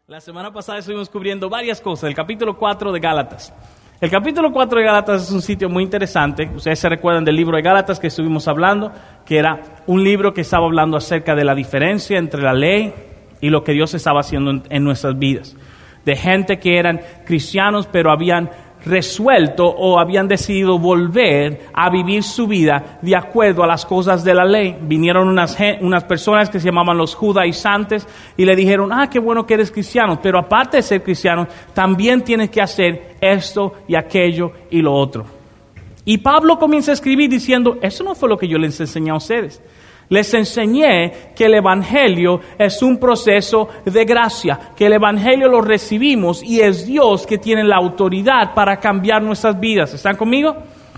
La semana pasada estuvimos cubriendo varias cosas, el capítulo 4 de Gálatas. El capítulo 4 de Gálatas es un sitio muy interesante. Ustedes se recuerdan del libro de Gálatas que estuvimos hablando, que era un libro que estaba hablando acerca de la diferencia entre la ley y lo que Dios estaba haciendo en nuestras vidas. De gente que eran cristianos pero habían resuelto o habían decidido volver a vivir su vida de acuerdo a las cosas de la ley. Vinieron unas personas que se llamaban los judaizantes y le dijeron, qué bueno que eres cristiano, pero aparte de ser cristiano, también tienes que hacer esto y aquello y lo otro. Y Pablo comienza a escribir diciendo, eso no fue lo que yo les enseñé a ustedes. Les enseñé que el Evangelio es un proceso de gracia, que el Evangelio lo recibimos y es Dios que tiene la autoridad para cambiar nuestras vidas. ¿Están conmigo?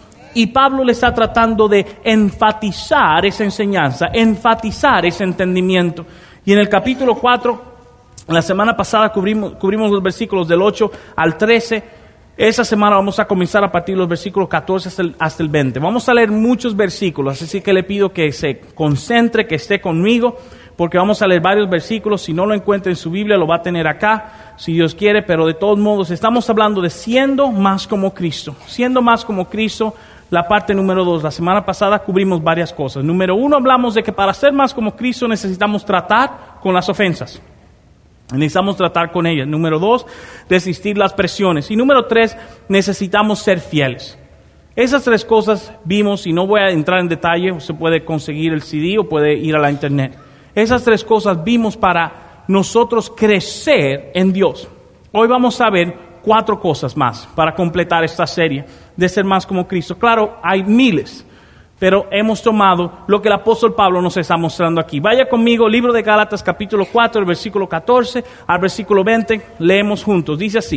Y Pablo le está tratando de enfatizar esa enseñanza, enfatizar ese entendimiento. Y en el capítulo 4, la semana pasada cubrimos los versículos del 8 al 13. Esta semana vamos a comenzar a partir de los versículos 14 hasta el 20. Vamos a leer muchos versículos, así que le pido que se concentre, que esté conmigo, porque vamos a leer varios versículos. Si no lo encuentra en su Biblia, lo va a tener acá, si Dios quiere, pero de todos modos estamos hablando de siendo más como Cristo. Siendo más como Cristo, la parte número 2. La semana pasada cubrimos varias cosas. Número 1, hablamos de que para ser más como Cristo necesitamos tratar con las ofensas. Necesitamos tratar con ellas. Número 2, resistir las presiones. Y número 3, necesitamos ser fieles. Esas 3 cosas vimos, y no voy a entrar en detalle, usted puede conseguir el CD o puede ir a la internet. Esas 3 cosas vimos para nosotros crecer en Dios. Hoy vamos a ver 4 cosas más para completar esta serie de ser más como Cristo. Claro, hay miles, pero hemos tomado lo que el apóstol Pablo nos está mostrando aquí. Vaya conmigo, libro de Gálatas, capítulo 4, el versículo 14 al versículo 20. Leemos juntos. Dice así: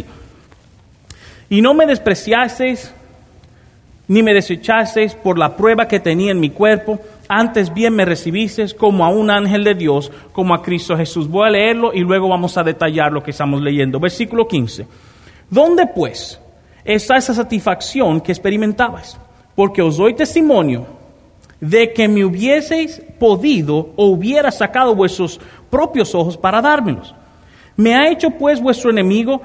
Y no me despreciasteis, ni me desechasteis por la prueba que tenía en mi cuerpo. Antes bien me recibisteis como a un ángel de Dios, como a Cristo Jesús. Voy a leerlo y luego vamos a detallar lo que estamos leyendo. Versículo 15. ¿Dónde pues está esa satisfacción que experimentabais? Porque os doy testimonio de que me hubieseis podido o hubiera sacado vuestros propios ojos para dármelos. Me he hecho pues vuestro enemigo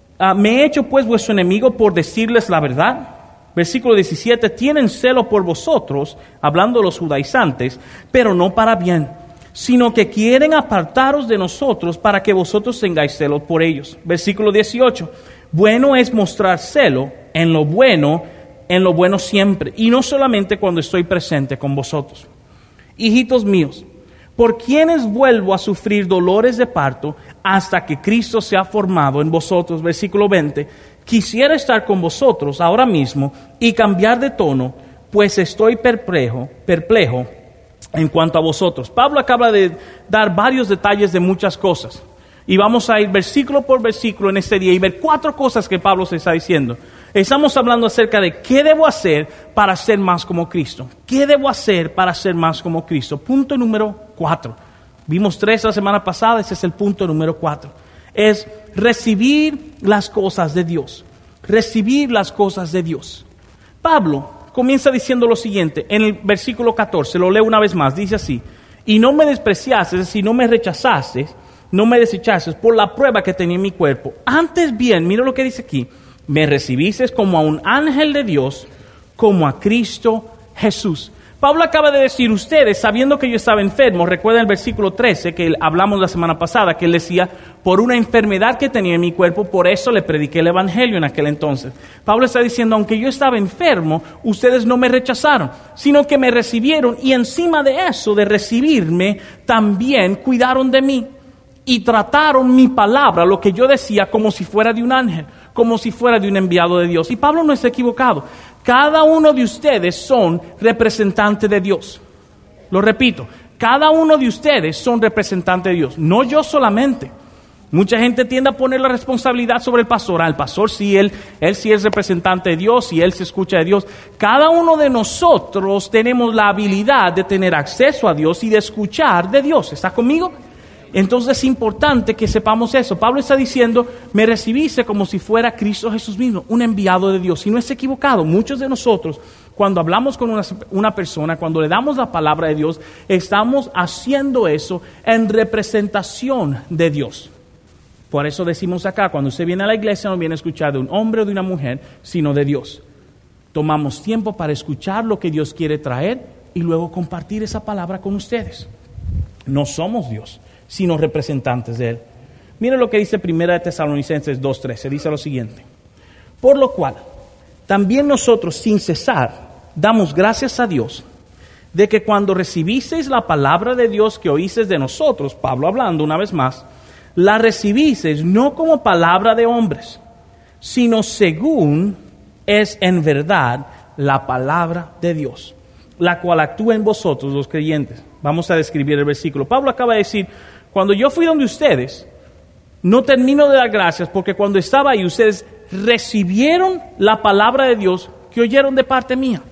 por decirles la verdad. Versículo 17, tienen celo por vosotros, hablando de los judaizantes, pero no para bien, sino que quieren apartaros de nosotros para que vosotros tengáis celo por ellos. Versículo 18, bueno es mostrar celo en lo bueno siempre, y no solamente cuando estoy presente con vosotros. Hijitos míos, por quienes vuelvo a sufrir dolores de parto hasta que Cristo sea formado en vosotros. Versículo 20, quisiera estar con vosotros ahora mismo y cambiar de tono, pues estoy perplejo en cuanto a vosotros. Pablo acaba de dar varios detalles de muchas cosas, y vamos a ir versículo por versículo en este día y ver 4 cosas que Pablo se está diciendo. Estamos hablando acerca de qué debo hacer para ser más como Cristo. ¿Qué debo hacer para ser más como Cristo? Punto número 4. Vimos 3 la semana pasada, ese es el punto número 4. Es recibir las cosas de Dios. Recibir las cosas de Dios. Pablo comienza diciendo lo siguiente, en el versículo 14, lo leo una vez más, dice así: y no me despreciaste, es decir, no me rechazaste, no me desechaste por la prueba que tenía en mi cuerpo. Antes bien, mira lo que dice aquí, me recibiste como a un ángel de Dios, como a Cristo Jesús. Pablo acaba de decir, ustedes, sabiendo que yo estaba enfermo, recuerden el versículo 13 que hablamos la semana pasada, que él decía, por una enfermedad que tenía en mi cuerpo, por eso le prediqué el Evangelio en aquel entonces. Pablo está diciendo, aunque yo estaba enfermo, ustedes no me rechazaron, sino que me recibieron, y encima de eso, de recibirme, también cuidaron de mí, y trataron mi palabra, lo que yo decía, como si fuera de un ángel, como si fuera de un enviado de Dios. Y Pablo no está equivocado. Cada uno de ustedes son representantes de Dios. Lo repito, cada uno de ustedes son representantes de Dios. No yo solamente. Mucha gente tiende a poner la responsabilidad sobre el pastor. El pastor sí, él sí es representante de Dios y él se escucha de Dios. Cada uno de nosotros tenemos la habilidad de tener acceso a Dios y de escuchar de Dios. ¿Está conmigo? Entonces es importante que sepamos eso. Pablo está diciendo, me recibiste como si fuera Cristo Jesús mismo, un enviado de Dios. Y no es equivocado. Muchos de nosotros, cuando hablamos con una persona, cuando le damos la palabra de Dios, estamos haciendo eso en representación de Dios. Por eso decimos acá, cuando usted viene a la iglesia no viene a escuchar de un hombre o de una mujer, sino de Dios. Tomamos tiempo para escuchar lo que Dios quiere traer y luego compartir esa palabra con ustedes. No somos Dios, sino representantes de Él. Miren lo que dice 1 Tesalonicenses 2:13, dice lo siguiente. Por lo cual, también nosotros sin cesar damos gracias a Dios de que cuando recibisteis la palabra de Dios que oísteis de nosotros, Pablo hablando una vez más, la recibisteis no como palabra de hombres, sino según es en verdad la palabra de Dios, la cual actúa en vosotros los creyentes. Vamos a describir el versículo. Pablo acaba de decir, cuando yo fui donde ustedes, no termino de dar gracias porque cuando estaba ahí ustedes recibieron la palabra de Dios que oyeron de parte mía.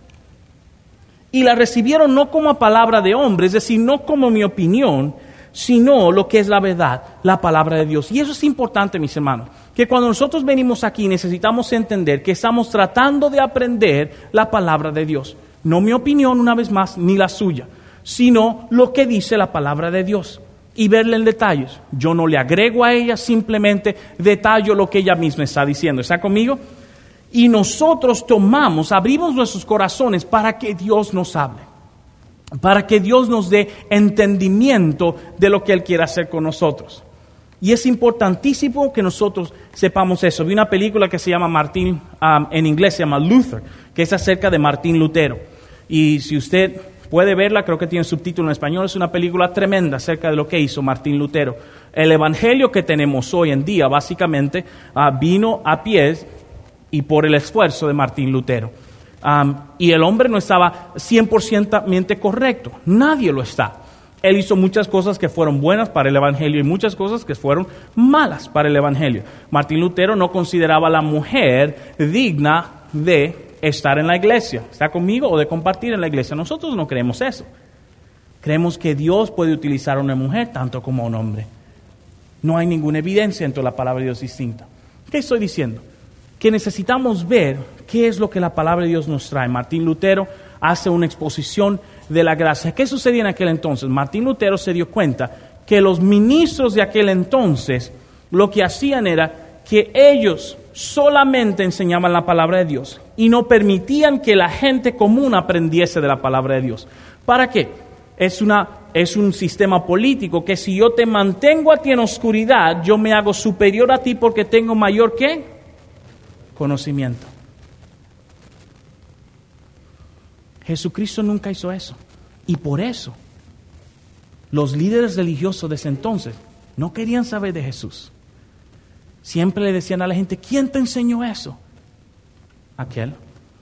Y la recibieron no como palabra de hombre, es decir, no como mi opinión, sino lo que es la verdad, la palabra de Dios. Y eso es importante, mis hermanos, que cuando nosotros venimos aquí necesitamos entender que estamos tratando de aprender la palabra de Dios. No mi opinión, una vez más, ni la suya, sino lo que dice la palabra de Dios. Y verle en detalles. Yo no le agrego a ella, simplemente detallo lo que ella misma está diciendo. ¿Está conmigo? Y nosotros abrimos nuestros corazones para que Dios nos hable, para que Dios nos dé entendimiento de lo que Él quiere hacer con nosotros. Y es importantísimo que nosotros sepamos eso. Vi una película que se llama Martín, en inglés se llama Luther, que es acerca de Martín Lutero. Y si usted puede verla, creo que tiene subtítulo en español, es una película tremenda acerca de lo que hizo Martín Lutero. El evangelio que tenemos hoy en día, básicamente, vino a pies y por el esfuerzo de Martín Lutero. Y el hombre no estaba 100% correcto, nadie lo está. Él hizo muchas cosas que fueron buenas para el evangelio y muchas cosas que fueron malas para el evangelio. Martín Lutero no consideraba a la mujer digna de estar en la iglesia, ¿está conmigo? O de compartir en la iglesia. Nosotros no creemos eso. Creemos que Dios puede utilizar a una mujer tanto como a un hombre. No hay ninguna evidencia entre la palabra de Dios distinta. ¿Qué estoy diciendo? Que necesitamos ver qué es lo que la palabra de Dios nos trae. Martín Lutero hace una exposición de la gracia. ¿Qué sucedía en aquel entonces? Martín Lutero se dio cuenta que los ministros de aquel entonces lo que hacían era que ellos solamente enseñaban la palabra de Dios y no permitían que la gente común aprendiese de la palabra de Dios. ¿Para qué? Es un sistema político que si yo te mantengo a ti en oscuridad, yo me hago superior a ti porque tengo mayor ¿qué? Conocimiento. Jesucristo nunca hizo eso. Y por eso los líderes religiosos de ese entonces no querían saber de Jesús. Siempre le decían a la gente, ¿quién te enseñó eso? Aquel.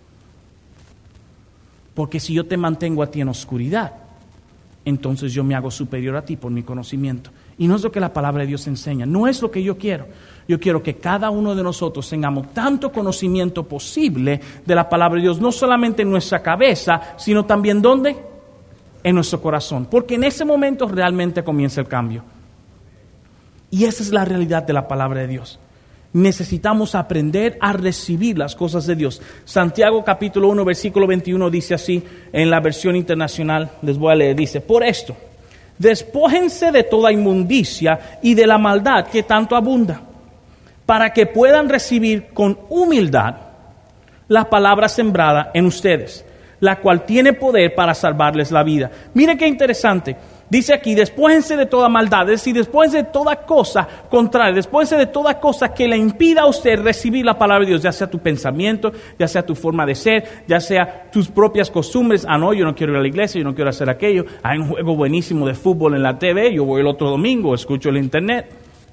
Porque si yo te mantengo a ti en oscuridad, entonces yo me hago superior a ti por mi conocimiento. Y no es lo que la palabra de Dios enseña, no es lo que yo quiero. Yo quiero que cada uno de nosotros tengamos tanto conocimiento posible de la palabra de Dios, no solamente en nuestra cabeza, sino también ¿dónde? En nuestro corazón. Porque en ese momento realmente comienza el cambio. Y esa es la realidad de la palabra de Dios. Necesitamos aprender a recibir las cosas de Dios. Santiago capítulo 1 versículo 21 dice así, en la versión internacional, les voy a leer, dice, por esto, despójense de toda inmundicia y de la maldad que tanto abunda, para que puedan recibir con humildad la palabra sembrada en ustedes, la cual tiene poder para salvarles la vida. Mire qué interesante. Dice aquí, despójense de toda maldad, es decir, despójense de toda cosa contraria, despójense de toda cosa que le impida a usted recibir la palabra de Dios, ya sea tu pensamiento, ya sea tu forma de ser, ya sea tus propias costumbres. No, yo no quiero ir a la iglesia, yo no quiero hacer aquello. Hay un juego buenísimo de fútbol en la TV, yo voy el otro domingo, escucho el internet.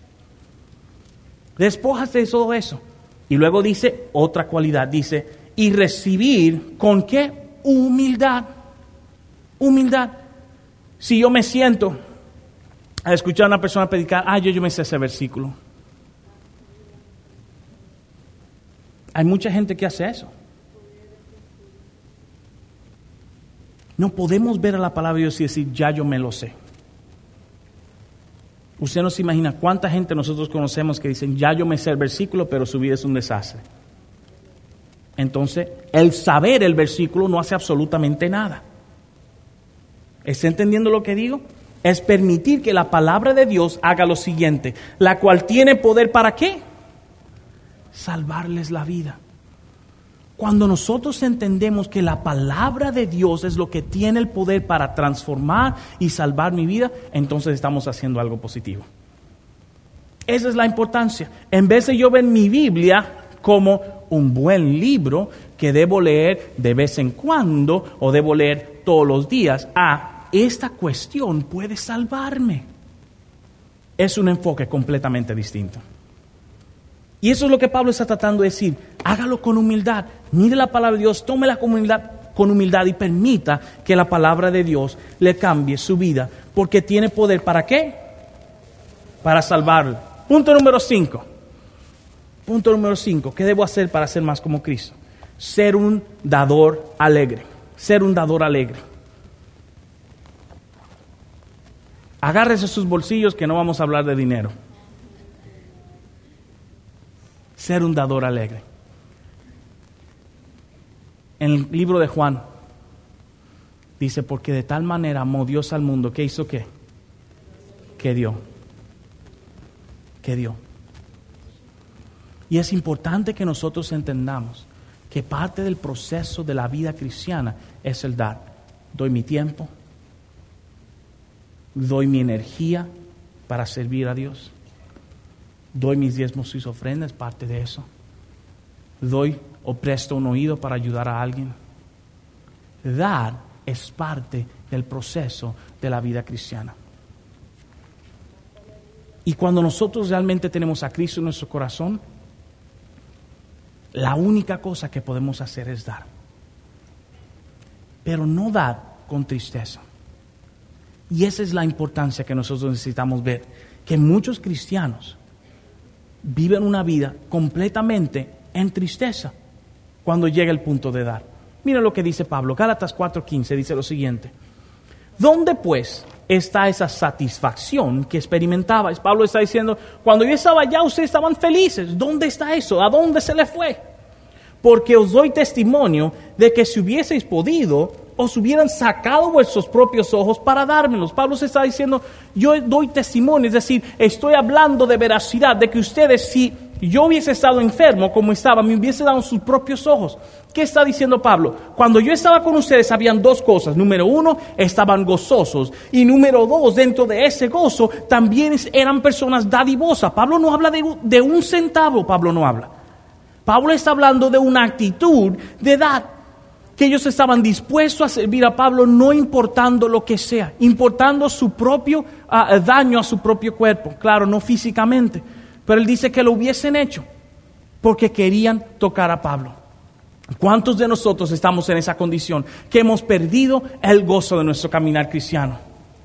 Despójate de todo eso. Y luego dice otra cualidad, dice, y recibir ¿con qué? Humildad. Humildad. Si yo me siento a escuchar a una persona predicar, yo me sé ese versículo. Hay mucha gente que hace eso. No podemos ver a la palabra de Dios y decir, ya yo me lo sé. Usted no se imagina cuánta gente nosotros conocemos que dicen, ya yo me sé el versículo, pero su vida es un desastre. Entonces, el saber el versículo no hace absolutamente nada. ¿Está entendiendo lo que digo? es permitir que la palabra de Dios haga lo siguiente, la cual tiene poder ¿para qué? Salvarles la vida. Cuando nosotros entendemos que la palabra de Dios es lo que tiene el poder para transformar y salvar mi vida, entonces estamos haciendo algo positivo. Esa es la importancia. En vez de yo ver mi Biblia como un buen libro que debo leer de vez en cuando o debo leer todos los días, esta cuestión puede salvarme. Es un enfoque completamente distinto. Y eso es lo que Pablo está tratando de decir. Hágalo con humildad. Mire la palabra de Dios, tómela con humildad y permita que la palabra de Dios le cambie su vida. Porque tiene poder, ¿para qué? Para salvarlo. Punto número 5. Punto número 5. ¿Qué debo hacer para ser más como Cristo? Ser un dador alegre. Ser un dador alegre. Agárrese sus bolsillos que no vamos a hablar de dinero. Ser un dador alegre. En el libro de Juan dice, porque de tal manera amó Dios al mundo, ¿qué hizo qué? Que dio. Que dio. Y es importante que nosotros entendamos que parte del proceso de la vida cristiana es el dar. Doy mi tiempo, doy mi energía para servir a Dios. Doy mis diezmos y ofrendas, parte de eso. Doy o presto un oído para ayudar a alguien. Dar es parte del proceso de la vida cristiana. Y cuando nosotros realmente tenemos a Cristo en nuestro corazón, la única cosa que podemos hacer es dar. Pero no dar con tristeza. Y esa es la importancia que nosotros necesitamos ver. Que muchos cristianos viven una vida completamente en tristeza cuando llega el punto de dar. Mira lo que dice Pablo, Gálatas 4:15 dice lo siguiente. ¿Dónde pues está esa satisfacción que experimentabais? Pablo está diciendo, cuando yo estaba allá ustedes estaban felices. ¿Dónde está eso? ¿A dónde se le fue? Porque os doy testimonio de que si hubieseis podido, os hubieran sacado vuestros propios ojos para dármelos. Pablo se está diciendo, yo doy testimonio, es decir, estoy hablando de veracidad, de que ustedes, si yo hubiese estado enfermo como estaba, me hubiese dado sus propios ojos. ¿Qué está diciendo Pablo? Cuando yo estaba con ustedes habían dos cosas. Número 1, estaban gozosos. Y número 2, dentro de ese gozo también eran personas dadivosas. Pablo no habla de un centavo, Pablo no habla. Pablo está hablando de una actitud de dar. Que ellos estaban dispuestos a servir a Pablo no importando lo que sea, importando su propio daño a su propio cuerpo. Claro, no físicamente, pero él dice que lo hubiesen hecho porque querían tocar a Pablo. ¿Cuántos de nosotros estamos en esa condición? Que hemos perdido el gozo de nuestro caminar cristiano.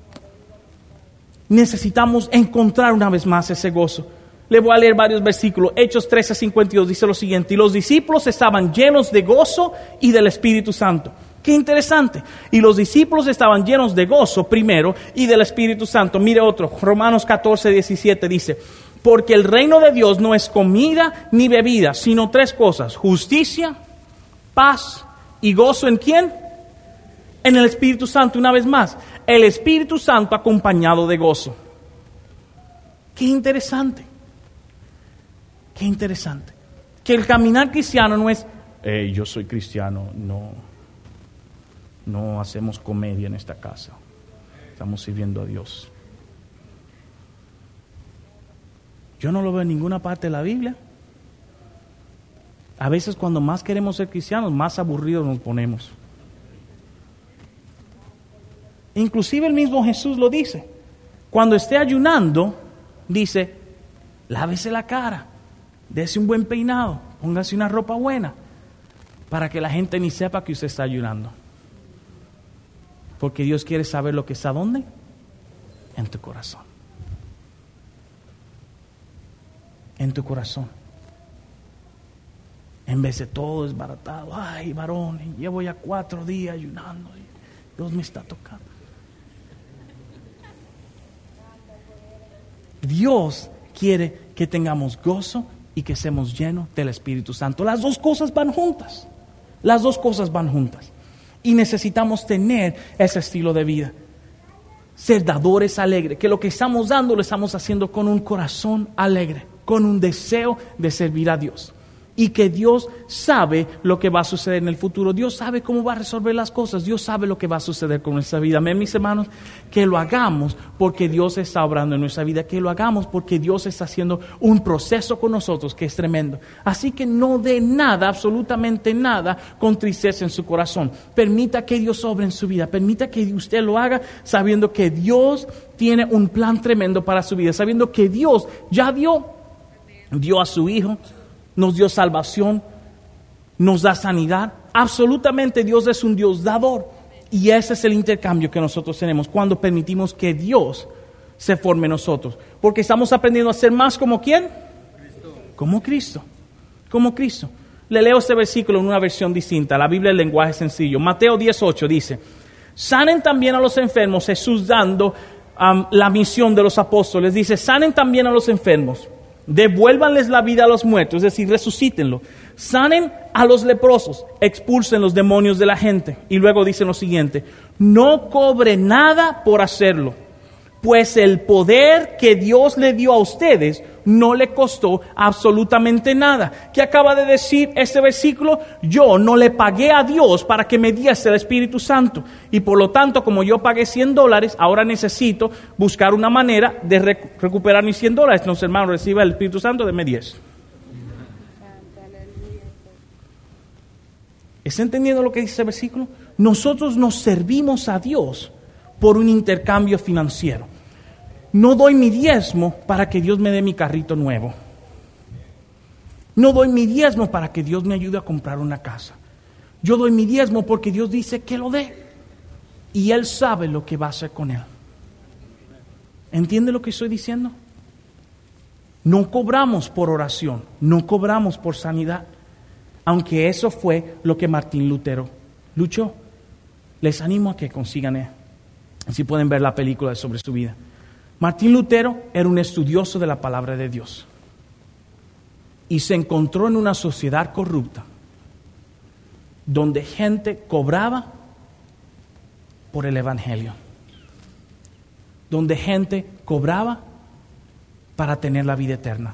Necesitamos encontrar una vez más ese gozo. Le voy a leer varios versículos. Hechos 13:52 dice lo siguiente. Y los discípulos estaban llenos de gozo y del Espíritu Santo. Qué interesante. Y los discípulos estaban llenos de gozo primero y del Espíritu Santo. Mire otro. Romanos 14:17 dice. Porque el reino de Dios no es comida ni bebida, sino 3 cosas. Justicia, paz y gozo. ¿En quién? En el Espíritu Santo. Una vez más. El Espíritu Santo acompañado de gozo. Qué interesante. Qué interesante. Que el caminar cristiano no es, yo soy cristiano, no hacemos comedia en esta casa. Estamos sirviendo a Dios. Yo no lo veo en ninguna parte de la Biblia. A veces cuando más queremos ser cristianos, más aburridos nos ponemos. Inclusive el mismo Jesús lo dice. Cuando esté ayunando, dice, lávese la cara. Dese un buen peinado, póngase una ropa buena, para que la gente ni sepa que usted está ayunando. Porque Dios quiere saber lo que está ¿dónde? En tu corazón. En tu corazón. En vez de todo desbaratado, ay varón, llevo ya 4 días ayunando, Dios me está tocando. Dios quiere que tengamos gozo y que seamos llenos del Espíritu Santo. Las dos cosas van juntas. Las dos cosas van juntas. Y necesitamos tener ese estilo de vida. ser dadores alegres, que lo que estamos dando lo estamos haciendo con un corazón alegre, con un deseo de servir a Dios. Y que Dios sabe lo que va a suceder en el futuro. Dios sabe cómo va a resolver las cosas. Dios sabe lo que va a suceder con nuestra vida. Amén, mis hermanos. Que lo hagamos porque Dios está obrando en nuestra vida. Que lo hagamos porque Dios está haciendo un proceso con nosotros que es tremendo. Así que no dé nada, absolutamente nada, con tristeza en su corazón. Permita que Dios obre en su vida. Permita que usted lo haga sabiendo que Dios tiene un plan tremendo para su vida. Sabiendo que Dios ya dio a su Hijo. Nos dio salvación, nos da sanidad. Absolutamente Dios es un Dios dador. Y ese es el intercambio que nosotros tenemos cuando permitimos que Dios se forme en nosotros. Porque estamos aprendiendo a ser más como ¿quién? Cristo. Como Cristo. Como Cristo. Le leo este versículo en una versión distinta. La Biblia, el lenguaje sencillo. Mateo 10:8 dice: sanen también a los enfermos. Jesús dando la misión de los apóstoles. Dice: sanen también a los enfermos. Devuélvanles la vida a los muertos, es decir, resucítenlo. Sanen a los leprosos, expulsen los demonios de la gente. Y luego dicen lo siguiente: no cobre nada por hacerlo, pues el poder que Dios le dio a ustedes no le costó absolutamente nada. ¿Qué acaba de decir este versículo? Yo no le pagué a Dios para que me diese el Espíritu Santo. Y por lo tanto, como yo pagué $100, ahora necesito buscar una manera de recuperar mis $100. Entonces, hermano, reciba el Espíritu Santo, deme 10. ¿Está entendiendo lo que dice el versículo? Nosotros nos servimos a Dios por un intercambio financiero. No doy mi diezmo para que Dios me dé mi carrito nuevo. No doy mi diezmo para que Dios me ayude a comprar una casa. Yo doy mi diezmo porque Dios dice que lo dé. Y Él sabe lo que va a hacer con él. ¿Entiende lo que estoy diciendo? No cobramos por oración, no cobramos por sanidad. Aunque eso fue lo que Martín Lutero luchó. Les animo a que consigan, si pueden ver la película sobre su vida. Martín Lutero era un estudioso de la palabra de Dios y se encontró en una sociedad corrupta donde gente cobraba por el evangelio, donde gente cobraba para tener la vida eterna.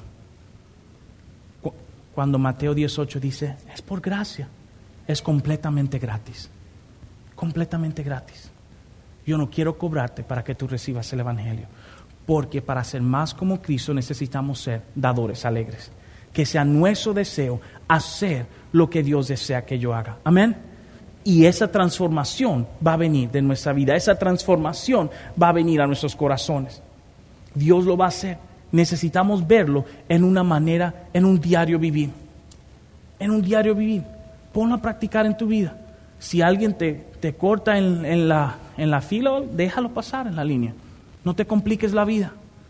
Cuando Mateo 18 dice, es por gracia, es completamente gratis, completamente gratis. Yo no quiero cobrarte para que tú recibas el evangelio. Porque para ser más como Cristo necesitamos ser dadores alegres. Que sea nuestro deseo hacer lo que Dios desea que yo haga. Amén. Y esa transformación va a venir de nuestra vida. Esa transformación va a venir a nuestros corazones. Dios lo va a hacer. Necesitamos verlo en una manera, en un diario vivir. En un diario vivir. Ponlo a practicar en tu vida. Si alguien te corta en la fila, déjalo pasar en la línea. No te compliques la vida.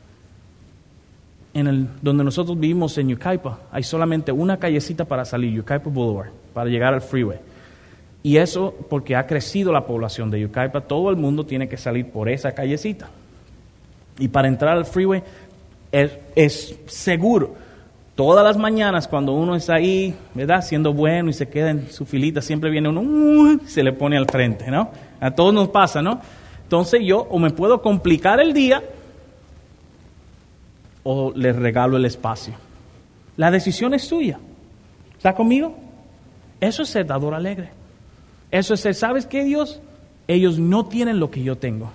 Donde nosotros vivimos en Yucaipa, hay solamente una callecita para salir, Yucaipa Boulevard, para llegar al freeway. Y eso porque ha crecido la población de Yucaipa, todo el mundo tiene que salir por esa callecita. Y para entrar al freeway es seguro. Todas las mañanas cuando uno está ahí, ¿verdad? Siendo bueno y se queda en su filita, siempre viene uno, se le pone al frente, ¿no? A todos nos pasa, ¿no? Entonces yo o me puedo complicar el día o les regalo el espacio. La decisión es tuya. ¿Está conmigo? Eso es ser dador alegre. Eso es ser, ¿sabes qué, Dios? Ellos no tienen lo que yo tengo.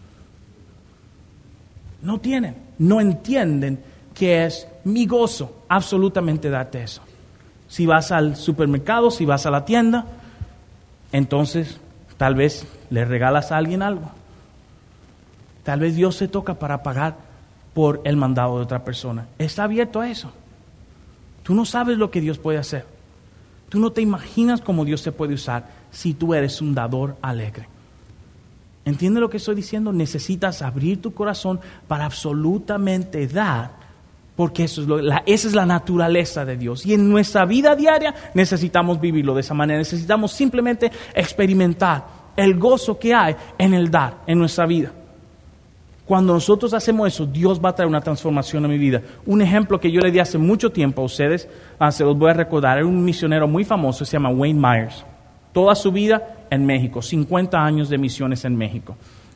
No tienen, no entienden que es mi gozo absolutamente darte eso. Si vas al supermercado, si vas a la tienda, entonces tal vez le regalas a alguien algo. Tal vez Dios se toca para pagar por el mandado de otra persona. Está abierto a eso. Tú no sabes lo que Dios puede hacer. Tú no te imaginas cómo Dios te puede usar si tú eres un dador alegre. ¿Entiendes lo que estoy diciendo? Necesitas abrir tu corazón para absolutamente dar, porque esa es la naturaleza de Dios. Y en nuestra vida diaria necesitamos vivirlo de esa manera. Necesitamos simplemente experimentar el gozo que hay en el dar en nuestra vida. Cuando nosotros hacemos eso, Dios va a traer una transformación a mi vida. Un ejemplo que yo le di hace mucho tiempo a ustedes, se los voy a recordar, era un misionero muy famoso, se llama Wayne Myers. Toda su vida en México, 50 años de misiones en México.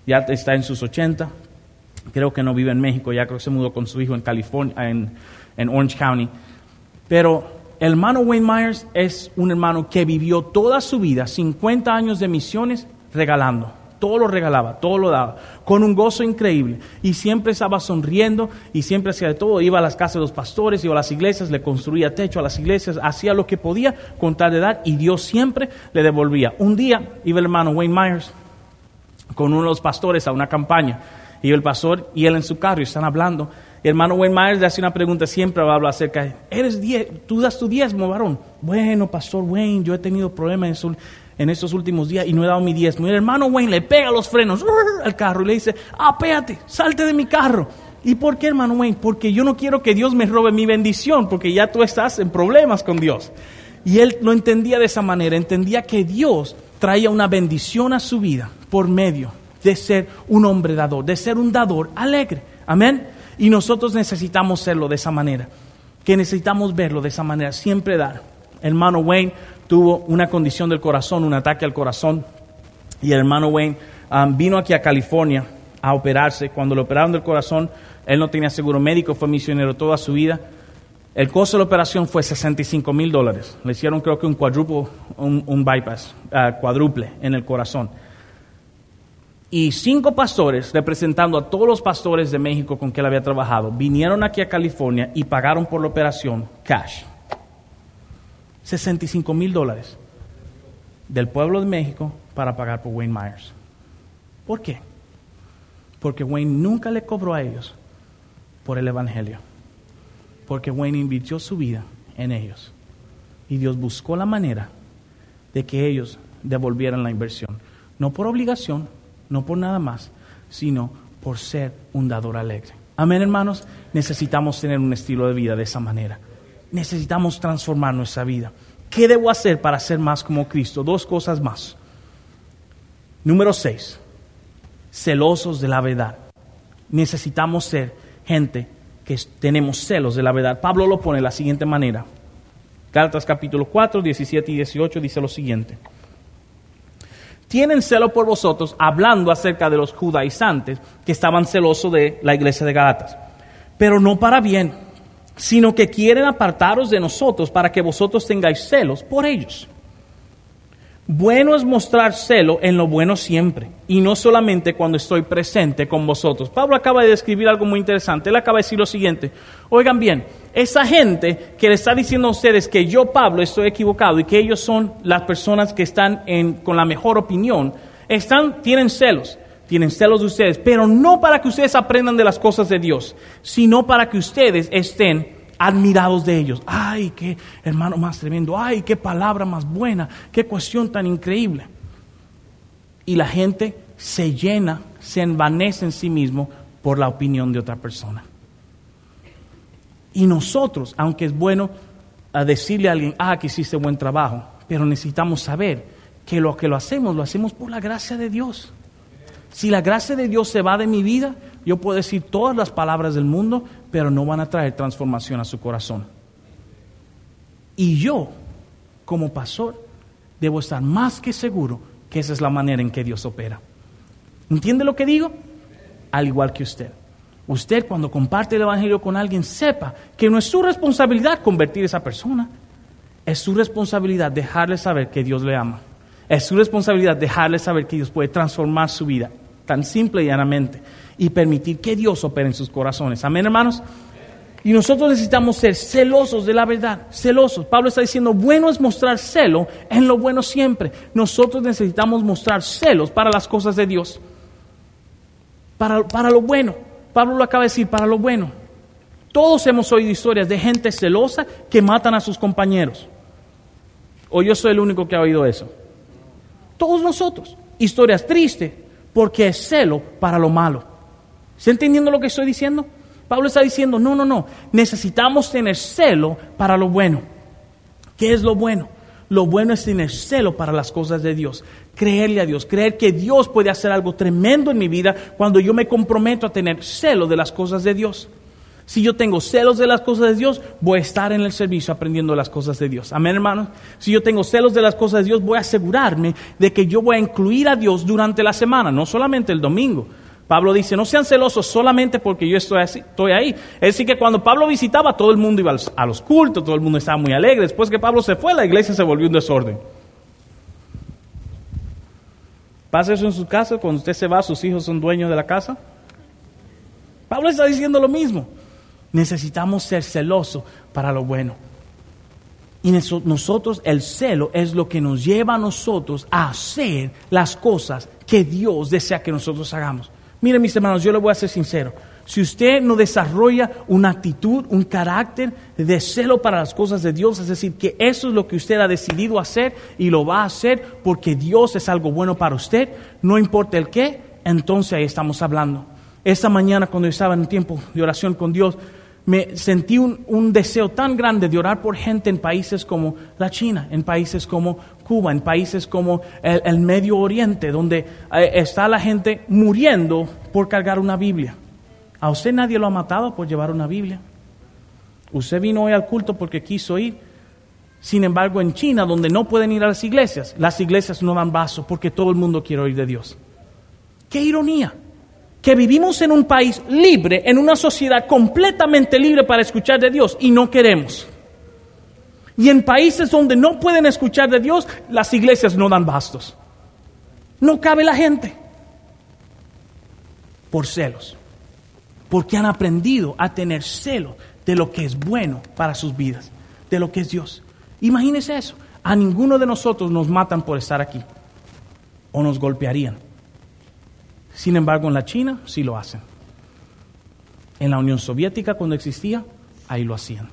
ya está en sus 80, creo que no vive en México, ya creo que se mudó con su hijo en California, en Orange County. Pero el hermano Wayne Myers es un hermano que vivió toda su vida, 50 años de misiones, regalando. Todo lo regalaba, todo lo daba, con un gozo increíble. Y siempre estaba sonriendo y siempre hacía de todo. Iba a las casas de los pastores, iba a las iglesias, le construía techo a las iglesias, hacía lo que podía con tal de dar y Dios siempre le devolvía. Un día iba el hermano Wayne Myers con uno de los pastores a una campaña. Iba el pastor y él en su carro y están hablando. El hermano Wayne Myers le hace una pregunta, siempre habla acerca de, ¿tú das tu diezmo, varón? Bueno, pastor Wayne, yo he tenido problemas en estos últimos días y no he dado mi diezmo. Y el hermano Wayne le pega los frenos al carro y le dice, apéate, salte de mi carro. ¿Y por qué, hermano Wayne? Porque yo no quiero que Dios me robe mi bendición, porque ya tú estás en problemas con Dios. Y él lo entendía de esa manera, entendía que Dios traía una bendición a su vida por medio de ser un hombre dador, de ser un dador alegre. Amén. Y nosotros necesitamos serlo de esa manera, que necesitamos verlo de esa manera, siempre dar. El hermano Wayne tuvo una condición del corazón, un ataque al corazón, y el hermano Wayne vino aquí a California a operarse. Cuando le operaron del corazón, él no tenía seguro médico, fue misionero toda su vida. El costo de la operación fue $65,000. Le hicieron creo que un bypass, cuádruple en el corazón. Y 5 pastores, representando a todos los pastores de México con que él había trabajado, vinieron aquí a California y pagaron por la operación cash. $65,000 del pueblo de México para pagar por Wayne Myers. ¿Por qué? Porque Wayne nunca le cobró a ellos por el evangelio. Porque Wayne invirtió su vida en ellos. Y Dios buscó la manera de que ellos devolvieran la inversión. No por obligación, no por nada más, sino por ser un dador alegre. Amén, hermanos. Necesitamos tener un estilo de vida de esa manera. Necesitamos transformar nuestra vida. ¿Qué debo hacer para ser más como Cristo? 2 cosas más. Número 6. Celosos de la verdad. Necesitamos ser gente que tenemos celos de la verdad. Pablo lo pone de la siguiente manera. Gálatas capítulo 4, 17 y 18 dice lo siguiente. Tienen celo por vosotros, hablando acerca de los judaizantes que estaban celosos de la iglesia de Gálatas, pero no para bien, sino que quieren apartaros de nosotros para que vosotros tengáis celos por ellos. Bueno es mostrar celo en lo bueno siempre, y no solamente cuando estoy presente con vosotros. Pablo acaba de describir algo muy interesante. Él acaba de decir lo siguiente. Oigan bien, esa gente que le está diciendo a ustedes que yo, Pablo, estoy equivocado y que ellos son las personas que están con la mejor opinión, tienen celos de ustedes, pero no para que ustedes aprendan de las cosas de Dios, sino para que ustedes estén admirados de ellos. Ay, qué hermano más tremendo. Ay, qué palabra más buena. Qué cuestión tan increíble. Y la gente se llena, se envanece en sí mismo por la opinión de otra persona. Y nosotros, aunque es bueno decirle a alguien, que hiciste buen trabajo, pero necesitamos saber que lo hacemos por la gracia de Dios. Si la gracia de Dios se va de mi vida, yo puedo decir todas las palabras del mundo, pero no van a traer transformación a su corazón. Y yo, como pastor, debo estar más que seguro que esa es la manera en que Dios opera. ¿Entiende lo que digo? Al igual que usted. Usted, cuando comparte el evangelio con alguien, sepa que no es su responsabilidad convertir a esa persona. Es su responsabilidad dejarle saber que Dios le ama. Es su responsabilidad dejarle saber que Dios puede transformar su vida, tan simple y llanamente, y permitir que Dios opere en sus corazones. Amén, hermanos. Y nosotros necesitamos ser celosos de la verdad, celosos. Pablo está diciendo, bueno es mostrar celo en lo bueno siempre. Nosotros necesitamos mostrar celos para las cosas de Dios, para lo bueno. Pablo lo acaba de decir, para lo bueno. Todos hemos oído historias de gente celosa que matan a sus compañeros. ¿O yo soy el único que ha oído eso? Todos nosotros. Historias tristes, porque es celo para lo malo. ¿Está entendiendo lo que estoy diciendo? Pablo está diciendo, no. Necesitamos tener celo para lo bueno. ¿Qué es lo bueno? Lo bueno es tener celo para las cosas de Dios. Creerle a Dios, creer que Dios puede hacer algo tremendo en mi vida cuando yo me comprometo a tener celo de las cosas de Dios. Si yo tengo celos de las cosas de Dios, voy a estar en el servicio aprendiendo las cosas de Dios. Amén, hermanos. Si yo tengo celos de las cosas de Dios, voy a asegurarme de que yo voy a incluir a Dios durante la semana, no solamente el domingo. Pablo dice, no sean celosos solamente porque yo estoy ahí. Es decir, que cuando Pablo visitaba, todo el mundo iba a los cultos, todo el mundo estaba muy alegre. Después que Pablo se fue, la iglesia se volvió un desorden. ¿Pasa eso en su casa? Cuando usted se va, sus hijos son dueños de la casa. Pablo está diciendo lo mismo. Necesitamos ser celosos para lo bueno. Y nosotros, el celo es lo que nos lleva a nosotros a hacer las cosas que Dios desea que nosotros hagamos. Miren, mis hermanos, yo les voy a ser sincero. Si usted no desarrolla una actitud, un carácter de celo para las cosas de Dios, es decir, que eso es lo que usted ha decidido hacer y lo va a hacer porque Dios es algo bueno para usted, no importa el qué, entonces ahí estamos hablando. Esta mañana, cuando yo estaba en un tiempo de oración con Dios, me sentí un deseo tan grande de orar por gente en países como la China, en países como Cuba, en países como el Medio Oriente, donde está la gente muriendo por cargar una Biblia. ¿A usted nadie lo ha matado por llevar una Biblia? Usted vino hoy al culto porque quiso ir. Sin embargo, en China, donde no pueden ir a las iglesias no dan vaso porque todo el mundo quiere oír de Dios. ¡Qué ironía! Que vivimos en un país libre, en una sociedad completamente libre para escuchar de Dios y no queremos. Y en países donde no pueden escuchar de Dios, las iglesias no dan bastos. No cabe la gente. Por celos. Porque han aprendido a tener celo de lo que es bueno para sus vidas, de lo que es Dios. Imagínese eso. A ninguno de nosotros nos matan por estar aquí o nos golpearían. Sin embargo, en la China sí lo hacen. En la Unión Soviética, cuando existía, ahí lo hacían.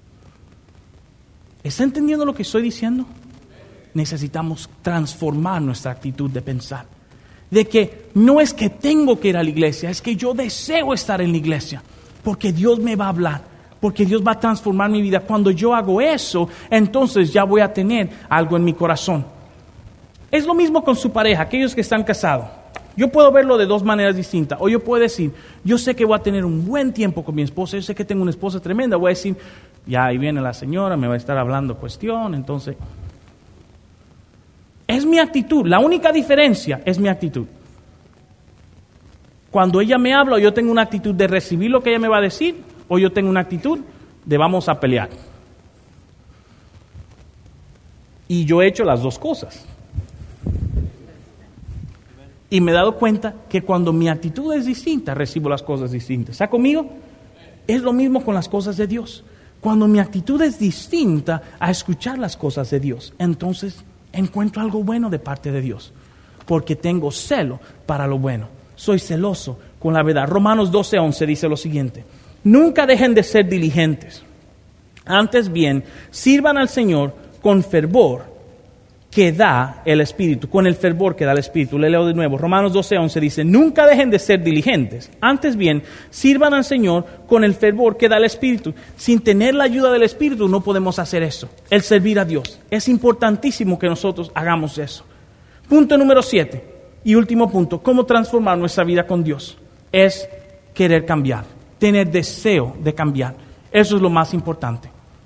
¿Está entendiendo lo que estoy diciendo? Necesitamos transformar nuestra actitud de pensar. De que no es que tengo que ir a la iglesia, es que yo deseo estar en la iglesia. Porque Dios me va a hablar, porque Dios va a transformar mi vida. Cuando yo hago eso, entonces ya voy a tener algo en mi corazón. Es lo mismo con su pareja, aquellos que están casados. Yo puedo verlo de dos maneras distintas. O yo puedo decir, yo sé que voy a tener un buen tiempo con mi esposa, yo sé que tengo una esposa tremenda. Voy a decir, ya ahí viene la señora, me va a estar hablando cuestión, entonces... Es mi actitud, la única diferencia es mi actitud. Cuando ella me habla, yo tengo una actitud de recibir lo que ella me va a decir, o yo tengo una actitud de vamos a pelear. Y yo he hecho las dos cosas. Y me he dado cuenta que cuando mi actitud es distinta, recibo las cosas distintas. ¿Está conmigo? Es lo mismo con las cosas de Dios. Cuando mi actitud es distinta a escuchar las cosas de Dios, entonces encuentro algo bueno de parte de Dios. Porque tengo celo para lo bueno. Soy celoso con la verdad. Romanos 12:11 dice lo siguiente. Nunca dejen de ser diligentes. Antes bien, sirvan al Señor con fervor que da el Espíritu, con el fervor que da el Espíritu. Le leo de nuevo, Romanos 12:11 dice, nunca dejen de ser diligentes, antes bien, sirvan al Señor con el fervor que da el Espíritu. Sin tener la ayuda del Espíritu no podemos hacer eso, el servir a Dios. Es importantísimo que nosotros hagamos eso. Punto número 7, y último punto, cómo transformar nuestra vida con Dios, es querer cambiar, tener deseo de cambiar. Eso es lo más importante.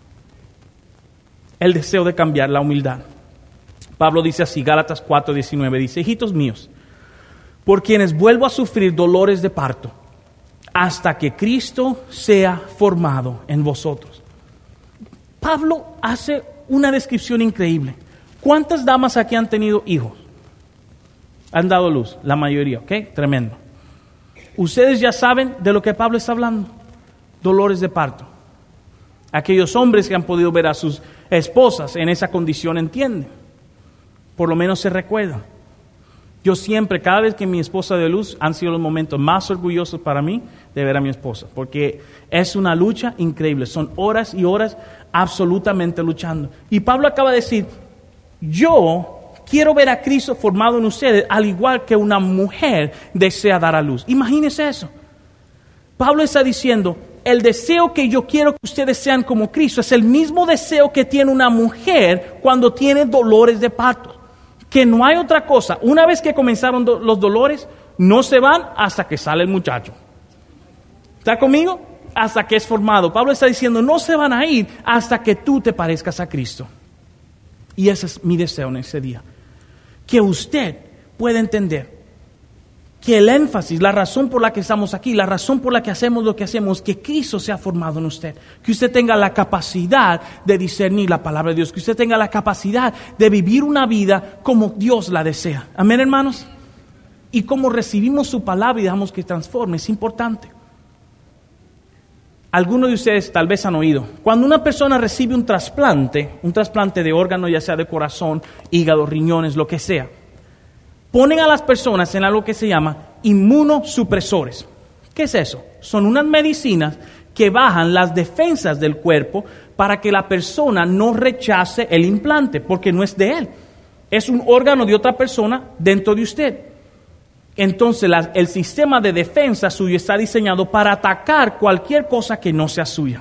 El deseo de cambiar, la humildad. Pablo dice así, Gálatas 4:19, dice, hijitos míos, por quienes vuelvo a sufrir dolores de parto, hasta que Cristo sea formado en vosotros. Pablo hace una descripción increíble. ¿Cuántas damas aquí han tenido hijos? Han dado luz, la mayoría, ¿ok? Tremendo. Ustedes ya saben de lo que Pablo está hablando, dolores de parto. Aquellos hombres que han podido ver a sus esposas en esa condición entienden. Por lo menos se recuerdan. Yo siempre, cada vez que mi esposa dio luz, han sido los momentos más orgullosos para mí de ver a mi esposa. Porque es una lucha increíble. Son horas y horas absolutamente luchando. Y Pablo acaba de decir, yo quiero ver a Cristo formado en ustedes, al igual que una mujer desea dar a luz. Imagínense eso. Pablo está diciendo, el deseo que yo quiero que ustedes sean como Cristo es el mismo deseo que tiene una mujer cuando tiene dolores de parto. Que no hay otra cosa. Una vez que comenzaron los dolores, no se van hasta que sale el muchacho. ¿Está conmigo? hasta que es formado. Pablo está diciendo, no se van a ir hasta que tú te parezcas a Cristo. Y ese es mi deseo en ese día. Que usted pueda entender que el énfasis, la razón por la que estamos aquí, la razón por la que hacemos lo que hacemos, que Cristo sea formado en usted. Que usted tenga la capacidad de discernir la palabra de Dios. Que usted tenga la capacidad de vivir una vida como Dios la desea. Amén, hermanos. Y como recibimos su palabra y dejamos que transforme, es importante. Algunos de ustedes tal vez han oído, cuando una persona recibe un trasplante de órgano, ya sea de corazón, hígado, riñones, lo que sea, ponen a las personas en algo que se llama inmunosupresores. ¿Qué es eso? Son unas medicinas que bajan las defensas del cuerpo para que la persona no rechace el implante, porque no es de él. Es un órgano de otra persona dentro de usted. Entonces el sistema de defensa suyo está diseñado para atacar cualquier cosa que no sea suya.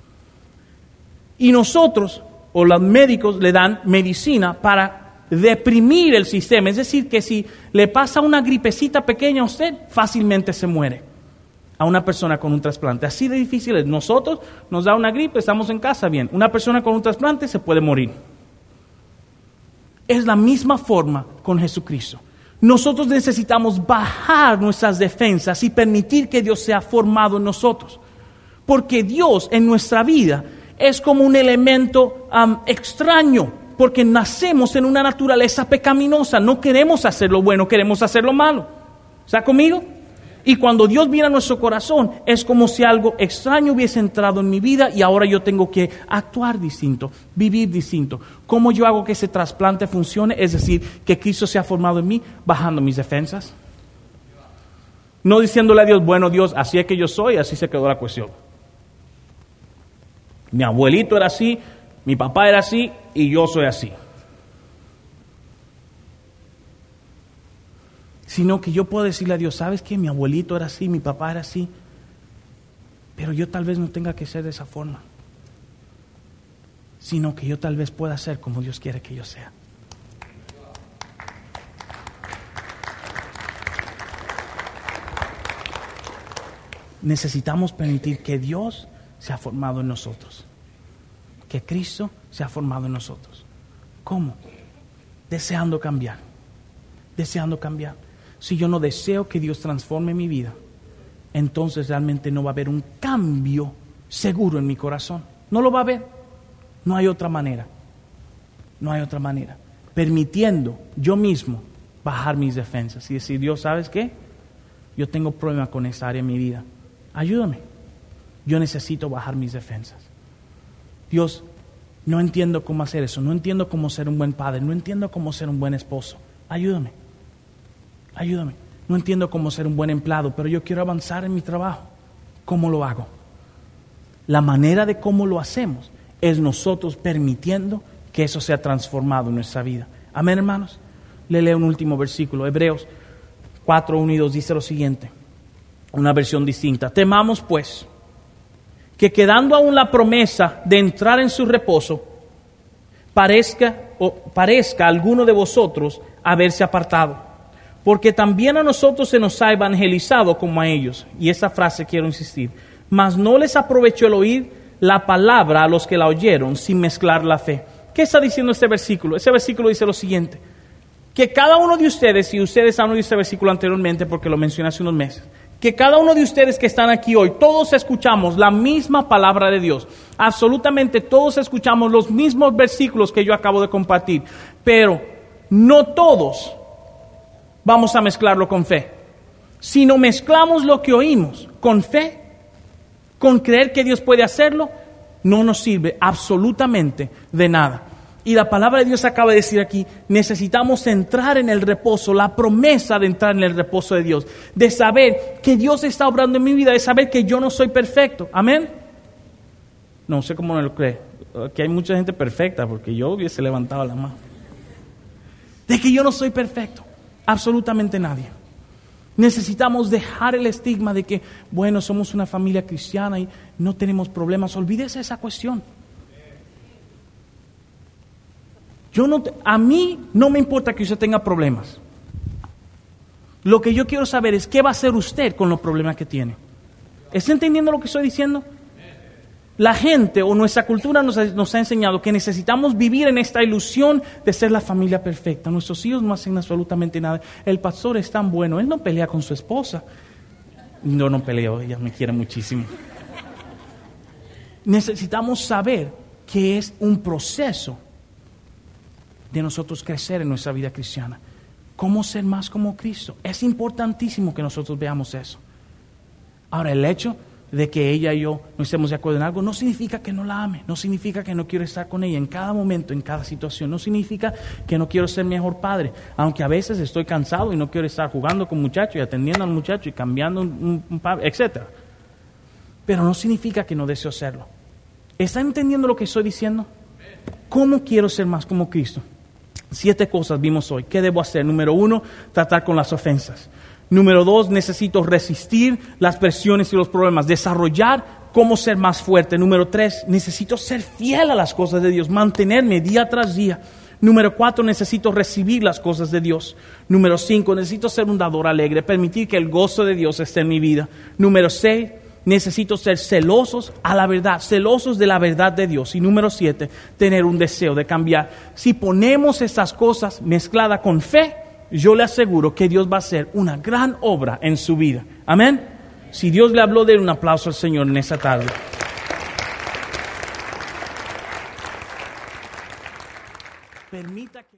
Y nosotros, o los médicos, le dan medicina para deprimir el sistema. Es decir, que si le pasa una gripecita pequeña a usted, fácilmente se muere. A una persona con un trasplante. Así de difícil es. Nosotros nos da una gripe, estamos en casa bien. Una persona con un trasplante se puede morir. Es la misma forma con Jesucristo. Nosotros necesitamos bajar nuestras defensas y permitir que Dios sea formado en nosotros. Porque Dios en nuestra vida es como un elemento extraño. Porque nacemos en una naturaleza pecaminosa. No queremos hacer lo bueno, queremos hacer lo malo. ¿Está conmigo? Y cuando Dios viene a nuestro corazón, es como si algo extraño hubiese entrado en mi vida y ahora yo tengo que actuar distinto, vivir distinto. ¿Cómo yo hago que ese trasplante funcione? Es decir, que Cristo sea formado en mí, bajando mis defensas. No diciéndole a Dios, bueno, Dios, así es que yo soy, así se quedó la cuestión. Mi abuelito era así, mi papá era así y yo soy así. Sino que yo puedo decirle a Dios, ¿sabes qué? Mi abuelito era así, mi papá era así, pero yo tal vez no tenga que ser de esa forma, sino que yo tal vez pueda ser como Dios quiere que yo sea. Necesitamos permitir que Dios sea formado en nosotros, que Cristo sea formado en nosotros. ¿Cómo? Deseando cambiar, deseando cambiar. Si yo no deseo que Dios transforme mi vida, entonces realmente no va a haber un cambio seguro en mi corazón. No lo va a haber. No hay otra manera. No hay otra manera. Permitiendo yo mismo bajar mis defensas y decir, Dios, ¿sabes qué? Yo tengo problema con esta área de mi vida. Ayúdame. Yo necesito bajar mis defensas. Dios, no entiendo cómo hacer eso. No entiendo cómo ser un buen padre. No entiendo cómo ser un buen esposo. Ayúdame. Ayúdame. No entiendo cómo ser un buen empleado, pero yo quiero avanzar en mi trabajo. ¿Cómo lo hago? La manera de cómo lo hacemos es nosotros permitiendo que eso sea transformado en nuestra vida. Amén, hermanos. Le leo un último versículo. Hebreos 4, 1 y 2 dice lo siguiente. Una versión distinta. Temamos pues que quedando aún la promesa de entrar en su reposo, parezca a alguno de vosotros haberse apartado. Porque también a nosotros se nos ha evangelizado como a ellos. Y esa frase quiero insistir. Mas no les aprovechó el oír la palabra a los que la oyeron sin mezclar la fe. ¿Qué está diciendo este versículo? Ese versículo dice lo siguiente. Que cada uno de ustedes, y ustedes han oído este versículo anteriormente porque lo mencioné hace unos meses. Que cada uno de ustedes que están aquí hoy, todos escuchamos la misma palabra de Dios. Absolutamente todos escuchamos los mismos versículos que yo acabo de compartir. Pero no todos vamos a mezclarlo con fe. Si no mezclamos lo que oímos con fe, con creer que Dios puede hacerlo, no nos sirve absolutamente de nada. Y la palabra de Dios acaba de decir aquí, necesitamos entrar en el reposo, la promesa de entrar en el reposo de Dios, de saber que Dios está obrando en mi vida, de saber que yo no soy perfecto. ¿Amén? No sé cómo no lo cree. Aquí hay mucha gente perfecta, porque yo hubiese levantado la mano. De que yo no soy perfecto. Absolutamente nadie. Necesitamos dejar el estigma de que, bueno, somos una familia cristiana y no tenemos problemas. Olvídese esa cuestión. A mí no me importa que usted tenga problemas. Lo que yo quiero saber es qué va a hacer usted con los problemas que tiene. ¿Está entendiendo lo que estoy diciendo? La gente o nuestra cultura nos ha enseñado que necesitamos vivir en esta ilusión de ser la familia perfecta. Nuestros hijos no hacen absolutamente nada. El pastor es tan bueno, él no pelea con su esposa. No peleo, ella me quiere muchísimo. Necesitamos saber que es un proceso de nosotros crecer en nuestra vida cristiana. ¿Cómo ser más como Cristo? Es importantísimo que nosotros veamos eso. Ahora, el hecho de que ella y yo no estemos de acuerdo en algo no significa que no la ame, no significa que no quiero estar con ella en cada momento, en cada situación, no significa que no quiero ser mejor padre, aunque a veces estoy cansado y no quiero estar jugando con muchachos y atendiendo al muchacho y cambiando un padre, etc. Pero no significa que no deseo serlo. ¿Está entendiendo lo que estoy diciendo? ¿Cómo quiero ser más como Cristo? 7 cosas vimos hoy. ¿Qué debo hacer? Número 1, tratar con las ofensas. Número 2, necesito resistir las presiones y los problemas, desarrollar cómo ser más fuerte. Número 3, necesito ser fiel a las cosas de Dios, mantenerme día tras día. Número 4, necesito recibir las cosas de Dios. Número 5, necesito ser un dador alegre, permitir que el gozo de Dios esté en mi vida. Número 6, necesito ser celosos a la verdad, celosos de la verdad de Dios. Y número 7, tener un deseo de cambiar. Si ponemos estas cosas mezcladas con fe, yo le aseguro que Dios va a hacer una gran obra en su vida. Amén. Si Dios le habló, denle un aplauso al Señor en esta tarde. Permita que